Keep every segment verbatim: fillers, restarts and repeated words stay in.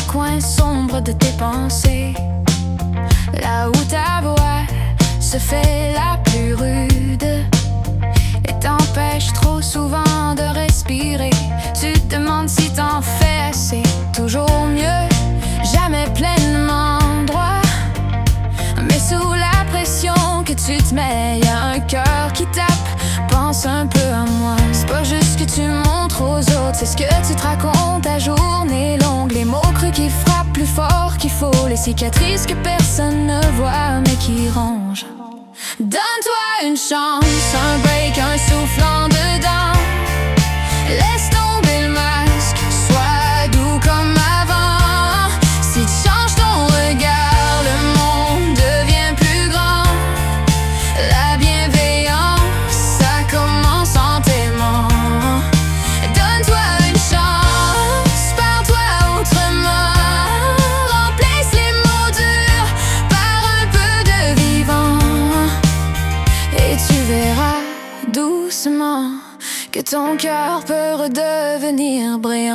coin sombre de tes pensées, là où ta voix se fait la plus rude et t'empêche trop souvent de respirer. Tu te demandes si t'en fais assez, toujours mieux, jamais pleinement droit. Mais sous la pression que tu te mets, y'a un cœur qui tape. Pense un peu à moi, c'est pas juste que tu montres aux autres, c'est ce que tu te racontes. Ta journée longue, les mots crus qui frappent plus fort qu'il faut, les cicatrices que personne ne voit mais qui rongent. Donne-toi une chance, un break, un souffle en dedans. Laisse tomber le masque, sois doux comme avant. Si tu changes ton regard, le monde devient plus grand. La bienveillance, ça commence en t'aimant. Donne-toi une chance, parle-toi autrement. Remplace les mots durs par un peu de vivant. Et tu verras doucement que ton cœur peut redevenir brillant.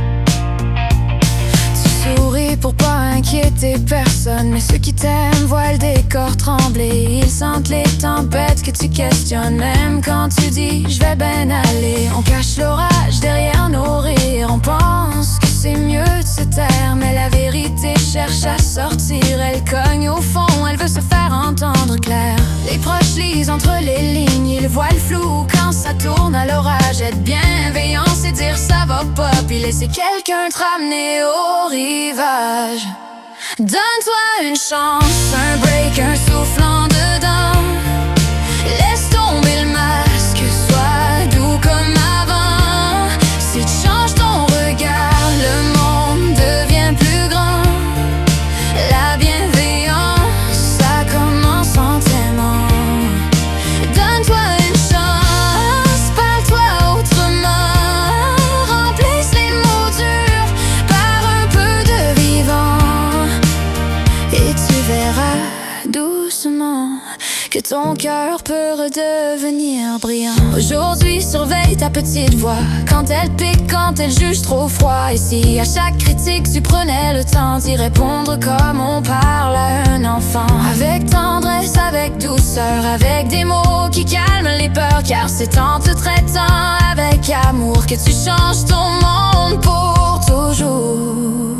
Tu souris pour pas inquiéter personne, mais ceux qui t'aiment voient le décor trembler. Ils sentent les tempêtes que tu questionnes, même quand tu dis je vais ben aller. On cache l'orage derrière nos rires, on pense que c'est mieux de se taire, mais la vérité cherche à sortir. Elle cogne au fond, elle veut se faire entendre clair. Les proches lisent entre les lignes, ils voient le flou quand ça tourne à l'orage. Être bienveillant, c'est dire ça va pas, puis laisser quelqu'un te ramener au rivage. Donne-toi une chance, un break, un souffle en dedans. Laisse tomber le masque, sois doux comme avant. Si tu changes ton regard, le monde devient plus grand. La bienveillance, ça commence en t'aimant. Donne-toi une chance, parle-toi autrement. Remplace les mots durs par un peu de vivant. Et tu verras doucement que ton cœur peut redevenir brillant. Aujourd'hui, surveille ta petite voix, quand elle pique, quand elle juge trop froid. Et si à chaque critique tu prenais le temps d'y répondre comme on parle à un enfant, avec tendresse, avec douceur, avec des mots qui calment les peurs. Car c'est en te traitant avec amour que tu changes ton monde pour toujours.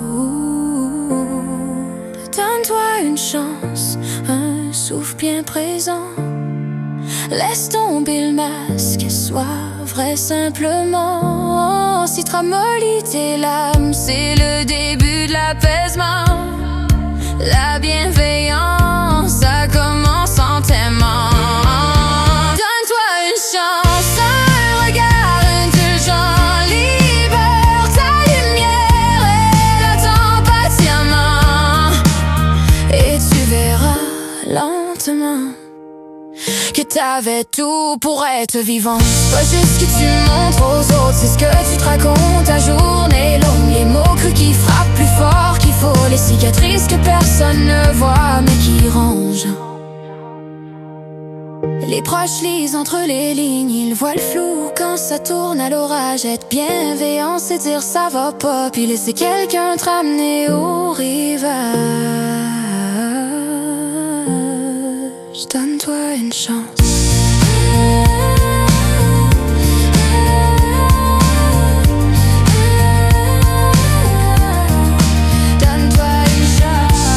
Donne-toi une chance, un souffle bien présent. Laisse tomber le masque, sois vrai simplement. Si tu ramollis tes lames, c'est le début de l'apaisement. La bienveillance, ça commence en t'aimant. Donne-toi une chance, un regard indulgent. Libère ta lumière, elle attend patiemment. Et tu verras lentement que t'avais tout pour être vivant. C'est pas juste ce que tu montres aux autres, c'est ce que tu te racontes. Ta journée longue, les mots crus qui frappent plus fort qu'il faut, les cicatrices que personne ne voit mais qui rongent. Les proches lisent entre les lignes, ils voient le flou quand ça tourne à l'orage. Être bienveillant, c'est dire ça va pas, puis laisser quelqu'un te ramener au rivage. Donne-toi une chance. Donne-toi une chance.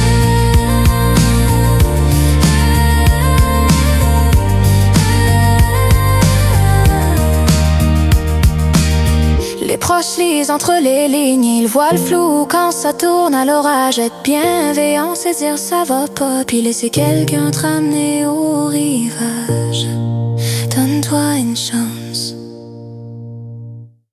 Les proches lisent entre les lignes, ils voient le flou quand ça tourne à l'orage. Être bienveillant, c'est dire ça va pas, puis laisser quelqu'un te ramener au rivage. Donne-toi une chance.